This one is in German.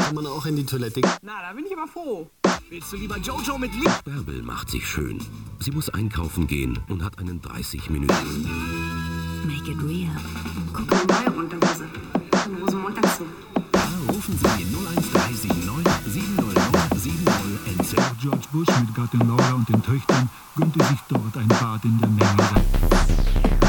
Kann man auch in die Toilette? Na, da bin ich aber froh. Willst du lieber Jojo mit Lied? Bärbel macht sich schön. Sie muss einkaufen gehen und hat einen 30 Minuten. Make it real. Guck mal, neue Unterhose. Ein Rosenmontag zu. Rufen Sie den 01379 700 70 NC. George Bush mit Gattin Laura und den Töchtern gönnte sich dort ein Bad in der Menge.